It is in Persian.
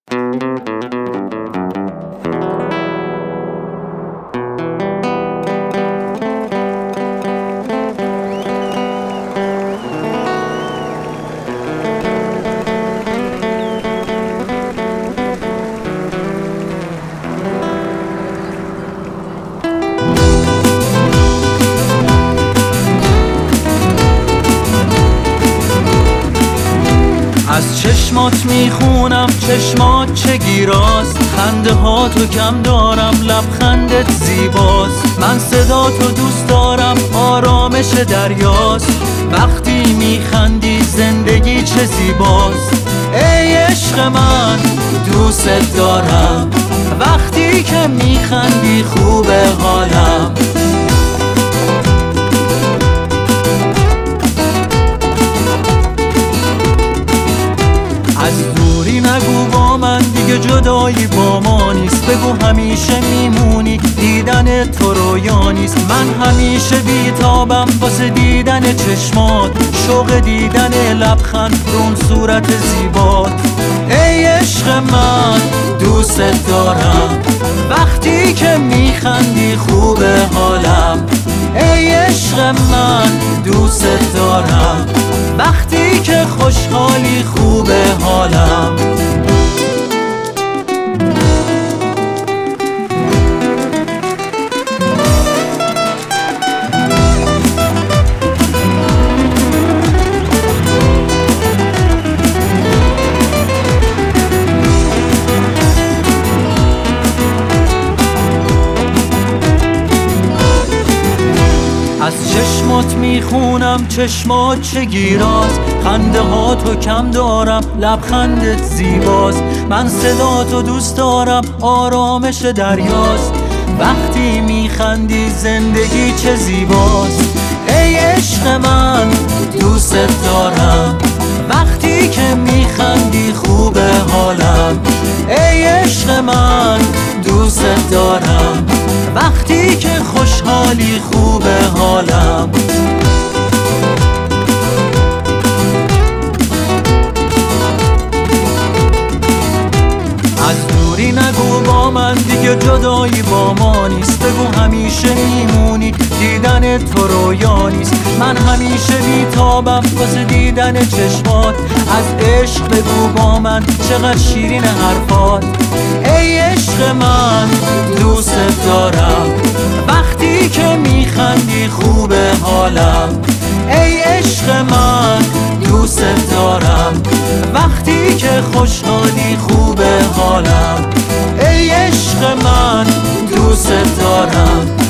از چشمات میخونم چشمات چه گیراست، خنده ها تو کم دارم لبخندت زیباست. من صدا تو دوست دارم آرامش دریاست، وقتی میخندی زندگی چه زیباست. ای عشق من دوست دارم، وقتی که میخندی خوبه حالم. از دوری نگو با من دیگه جدایی با ما نیست، بگو همیشه میمونی دیدن تو رویا نیست. من همیشه بیتابم واسه دیدن چشمات، شوق دیدن لبخند رون صورت زیبات. ای عشق من دوست دارم، وقتی که میخندی خوبه حالم. ای عشق من دوست دارم، وقتی که خوشحالی خوبه حالم. از چشمات میخونم چشمات چه گیراست، خنده ها تو کم دارم لبخندت زیباست. من صدا تو دوست دارم آرامش دریاست، وقتی میخندی زندگی چه زیباست. ای عشق من دوست دارم، وقتی که میخندی خوبه حالم. ای عشق من دوست دارم، وقتی که خوشحالی خوبه حالم. از دوری نگو با من دیگه جدایی با ما نیست، بگو همیشه میمونی دیدن تو رویا نیست. من همیشه بیتابم واسه دیدن چشمات، از عشق بگو با من چقدر شیرین حرفات. ای عشق من دوست دارم، وقتی که میخندی خوبه حالم. ای عشق من دوست دارم، وقتی که خوشحالی خوبه حالم. ای عشق من دوست دارم،